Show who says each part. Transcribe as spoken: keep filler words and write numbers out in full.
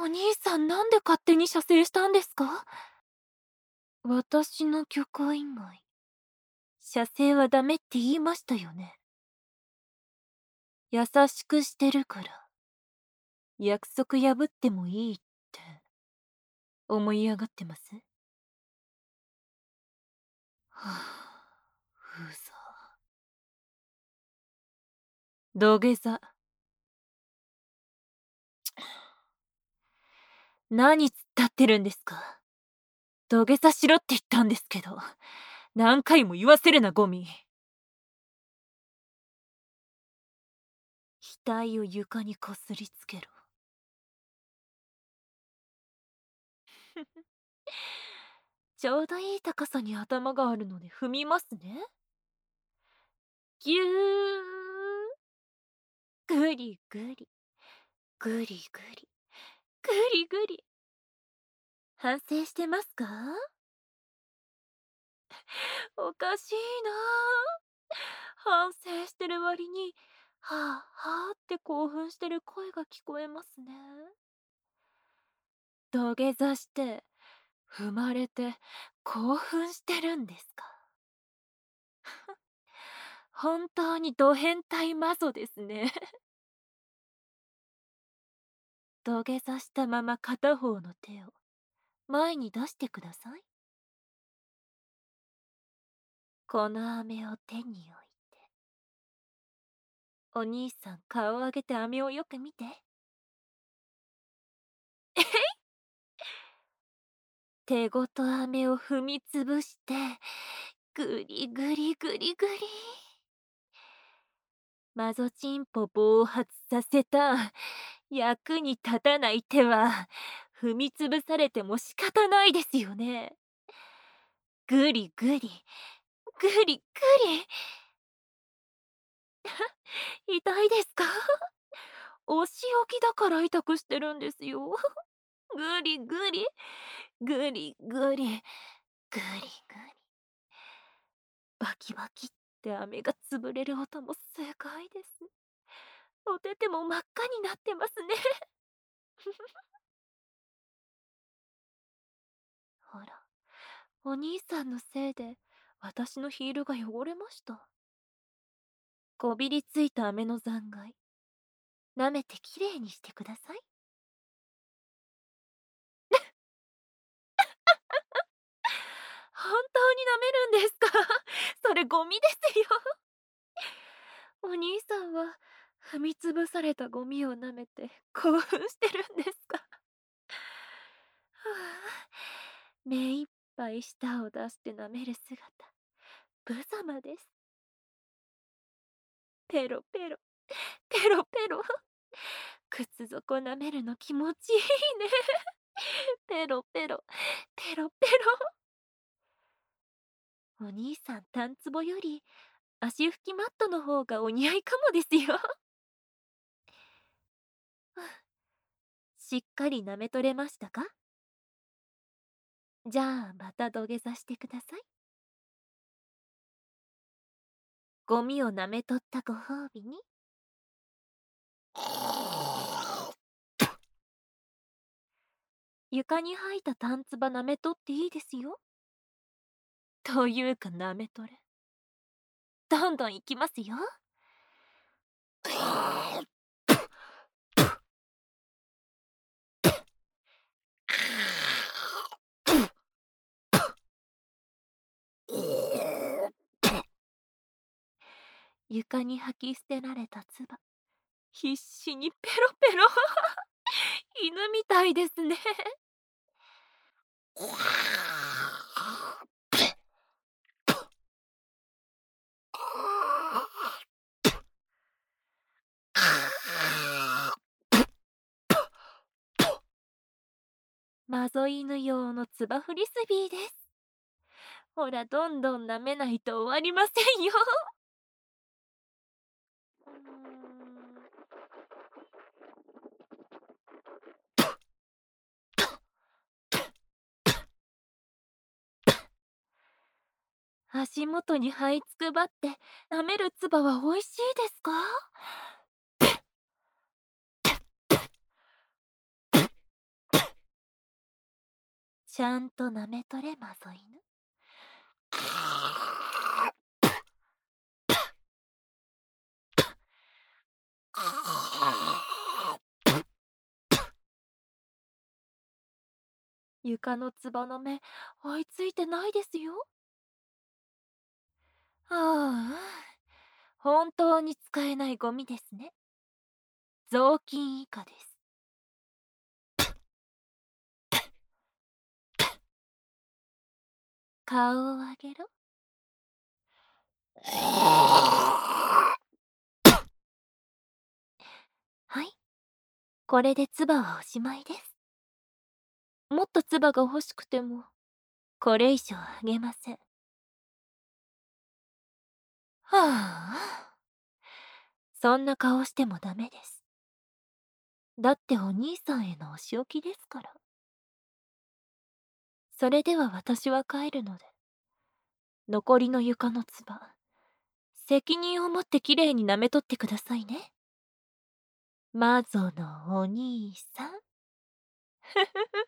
Speaker 1: お兄さん、なんで勝手に射精したんですか？私の許可以外、射精はダメって言いましたよね。優しくしてるから、約束破ってもいいって思い上がってます？はあ、うざ。土下座。何突っ立ってるんですか？土下座しろって言ったんですけど、何回も言わせるな、ゴミ。額を床にこすりつけろ。ちょうどいい高さに頭があるので踏みますね。ぎゅー。ぐりぐり。ぐりぐり。ぐりぐり。反省してますか？おかしいなあ。反省してる割に、はあはあって興奮してる声が聞こえますね。土下座して、踏まれて、興奮してるんですか？本当にド変態マゾですね。土下座したまま片方の手を前に出してください。この飴を手に置いて。お兄さん、顔を上げて飴をよく見て。えへい。手ごと飴を踏みつぶして、ぐりぐりぐりぐり。マゾチンポ暴発させた役に立たない手は踏みつぶされても仕方ないですよね。ぐりぐりぐりぐり。痛いですか？お仕置きだから痛くしてるんですよ。ぐりぐりぐりぐりぐりぐり。バキバキって飴が潰れる音もすごいです。お手手も真っ赤になってますね。ほら、お兄さんのせいで私のヒールが汚れました。こびりついた飴の残骸、舐めてきれいにしてください。本当に舐めるんですか？それゴミですよ。お兄さんは踏みつぶされたゴミを舐めて興奮してるんですか？はあ、目いっぱい舌を出して舐める姿、無様です。ペロペロ、ペロペロ。靴底舐めるの気持ちいいね。ペロペロ、ペロペロ。お兄さん、タンツボより足拭きマットの方がお似合いかもですよ。しっかり舐め取れましたか？じゃあまた土下座してください。ゴミを舐め取ったご褒美に。床に吐いたタンツバ舐め取っていいですよ。というか舐め取れ。どんどんいきますよ。床に吐き捨てられた唾、必死にペロペロ。犬みたいですね。マゾ犬用のつばフリスビーです。ほら、どんどん舐めないと終わりませんよ。うーん。足元に這いつくばって舐める唾は美味しいですか？ ちゃんと舐めとれ、マゾ犬。床のつばの目、追いついてないですよ。ああ、本当に使えないゴミですね。雑巾以下です。顔を上げろ。はい。これで唾はおしまいです。もっと唾が欲しくても、これ以上あげません。はあ。そんな顔してもダメです。だってお兄さんへのお仕置きですから。それでは私は帰るので、残りの床の唾、責任を持ってきれいに舐めとってくださいね。マゾのお兄さん。